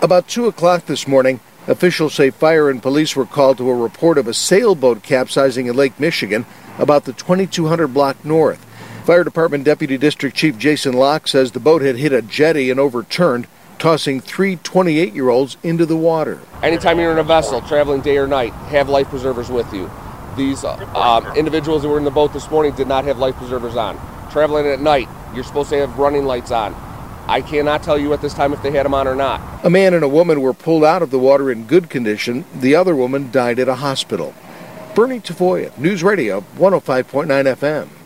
About 2 o'clock this morning, officials say fire and police were called to a report of a sailboat capsizing in Lake Michigan about the 2200 block north. Fire Department Deputy District Chief Jason Locke says the boat had hit a jetty and overturned, tossing three 28-year-olds into the water. Anytime you're in a vessel, traveling day or night, have life preservers with you. These individuals that were in the boat this morning did not have life preservers on. Traveling at night, you're supposed to have running lights on. I cannot tell you at this time if they had them on or not. A man and a woman were pulled out of the water in good condition. The other woman died at a hospital. Bernie Tafoya, News Radio 105.9 FM.